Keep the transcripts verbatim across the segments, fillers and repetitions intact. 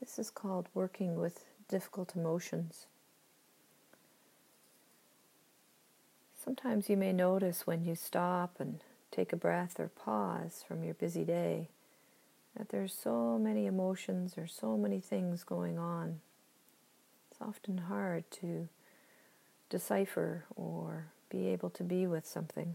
This is called working with difficult emotions. Sometimes you may notice when you stop and take a breath or pause from your busy day that there's so many emotions or so many things going on. It's often hard to decipher or be able to be with something.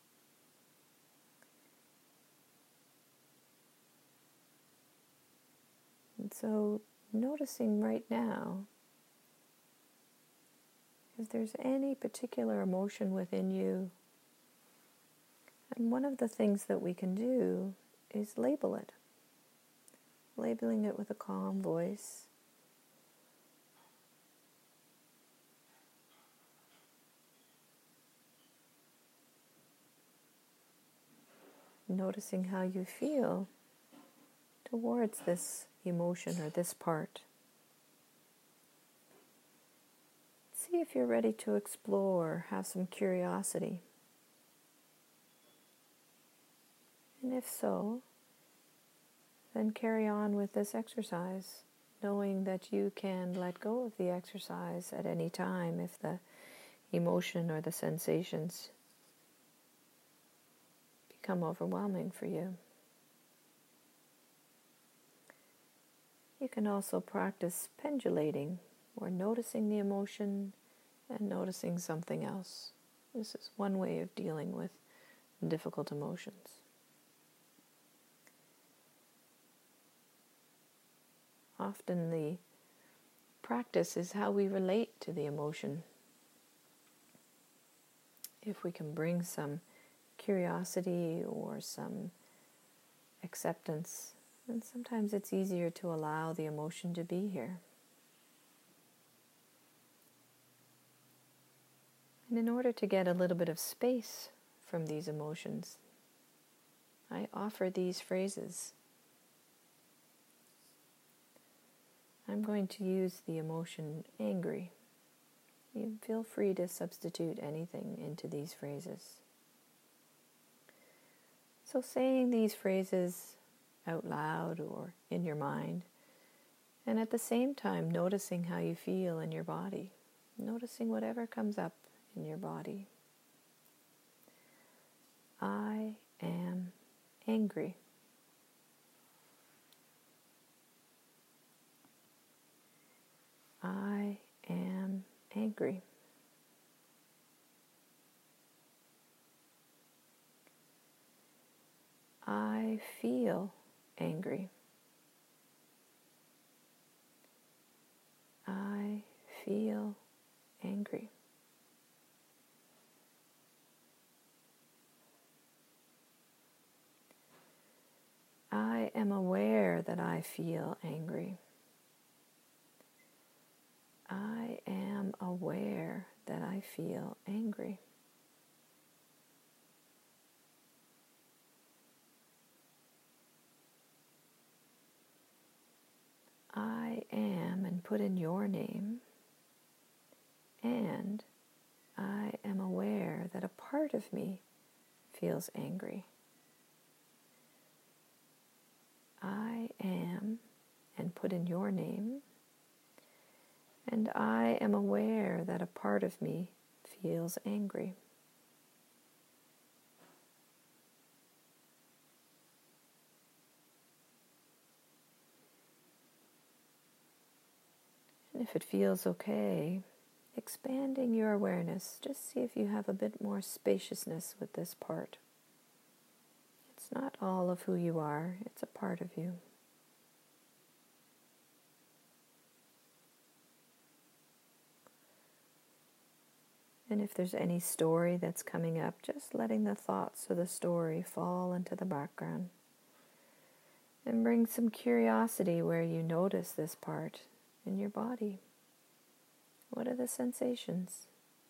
And so noticing right now if there's any particular emotion within you. And one of the things that we can do is label it. Labeling it with a calm voice. Noticing how you feel towards this emotion or this part. See if you're ready to explore, have some curiosity. And if so, then carry on with this exercise, knowing that you can let go of the exercise at any time if the emotion or the sensations become overwhelming for you. You can also practice pendulating, or noticing the emotion and noticing something else. This is one way of dealing with difficult emotions. Often the practice is how we relate to the emotion. If we can bring some curiosity or some acceptance, then sometimes it's easier to allow the emotion to be here. And in order to get a little bit of space from these emotions, I offer these phrases. I'm going to use the emotion angry. You feel free to substitute anything into these phrases. So saying these phrases out loud or in your mind, and at the same time noticing how you feel in your body, noticing whatever comes up in your body. I am angry. I am angry. I feel angry. I feel angry. I am aware that I feel angry. I am aware that I feel angry. I am, and put in your name, and I am aware that a part of me feels angry. I am, and put in your name, and I am aware that a part of me feels angry. And if it feels okay, expanding your awareness, just see if you have a bit more spaciousness with this part. It's not all of who you are, it's a part of you. And if there's any story that's coming up, just letting the thoughts of the story fall into the background. And bring some curiosity where you notice this part in your body. What are the sensations?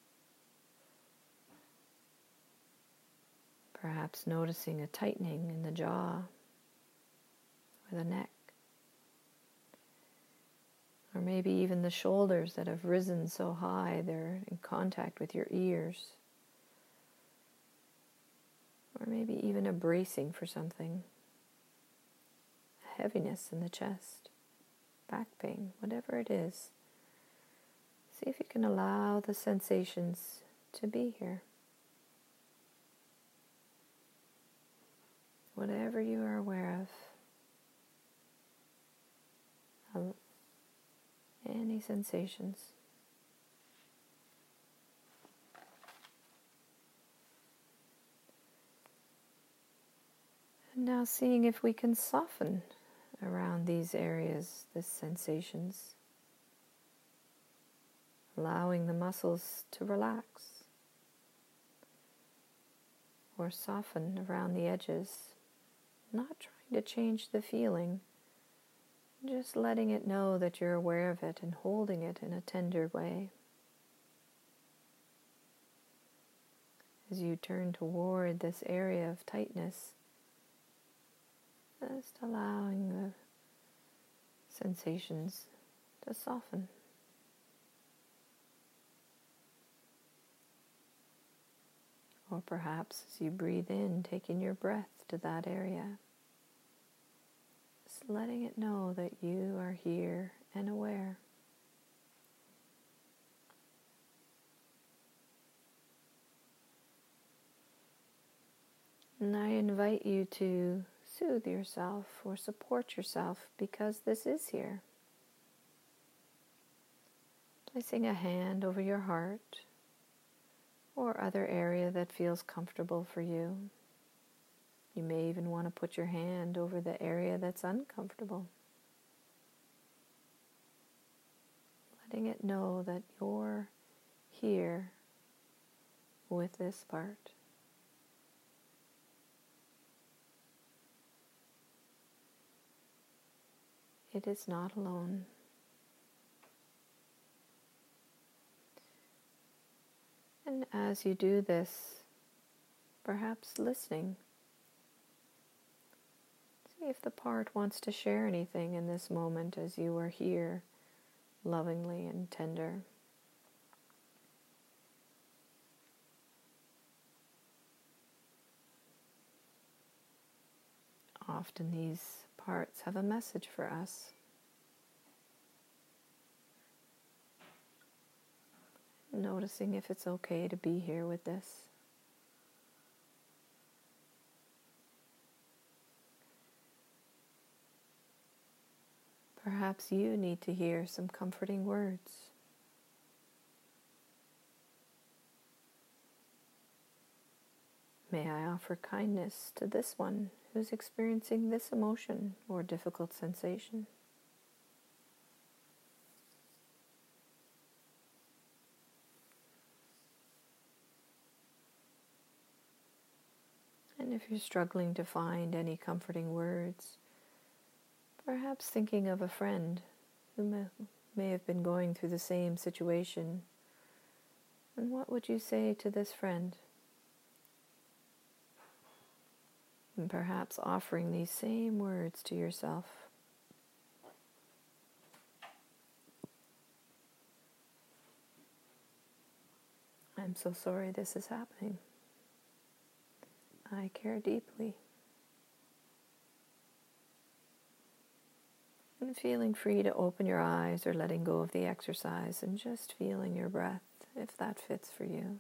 Perhaps noticing a tightening in the jaw or the neck. Or maybe even the shoulders that have risen so high they're in contact with your ears. Or maybe even a bracing for something. A heaviness in the chest. back pain, whatever it is. See if you can allow the sensations to be here. Whatever you are aware of, any sensations. And now seeing if we can soften around these areas, these sensations, allowing the muscles to relax or soften around the edges, not trying to change the feeling, just letting it know that you're aware of it and holding it in a tender way. As you turn toward this area of tightness, just allowing the sensations to soften. Or perhaps as you breathe in, taking your breath to that area, just letting it know that you are here and aware. And I invite you to soothe yourself or support yourself because this is here. Placing a hand over your heart or other area that feels comfortable for you. You may even want to put your hand over the area that's uncomfortable. Letting it know that you're here with this part. It is not alone. And as you do this, perhaps listening, see if the part wants to share anything in this moment as you are here, lovingly and tender. Often these parts have a message for us. Noticing if it's okay to be here with this. Perhaps you need to hear some comforting words. May I offer kindness to this one who's experiencing this emotion or difficult sensation. And if you're struggling to find any comforting words, perhaps thinking of a friend who may, may have been going through the same situation. And what would you say to this friend? And perhaps offering these same words to yourself. I'm so sorry this is happening. I care deeply. And feeling free to open your eyes or letting go of the exercise and just feeling your breath if that fits for you.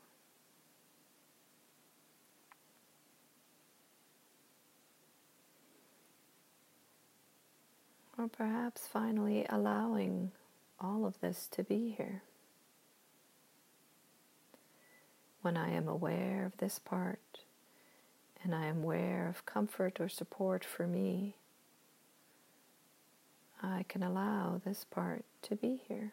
Or perhaps finally allowing all of this to be here. When I am aware of this part, and I am aware of comfort or support for me, I can allow this part to be here.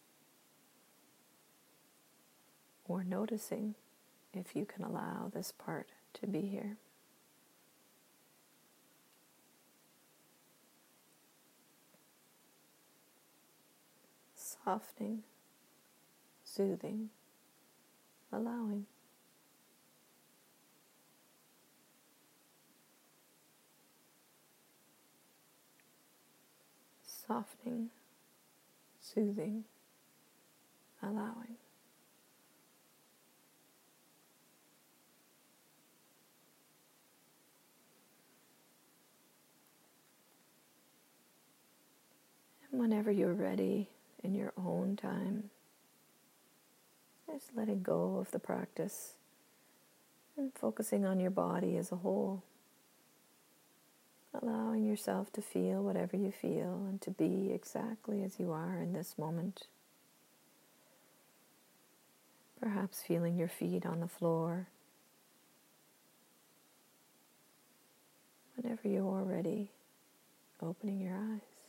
Or noticing if you can allow this part to be here. Softening, soothing, allowing. Softening, soothing, allowing. And whenever you're ready in your own time, just letting go of the practice and focusing on your body as a whole. Allowing yourself to feel whatever you feel and to be exactly as you are in this moment. Perhaps feeling your feet on the floor. Whenever you're ready, opening your eyes.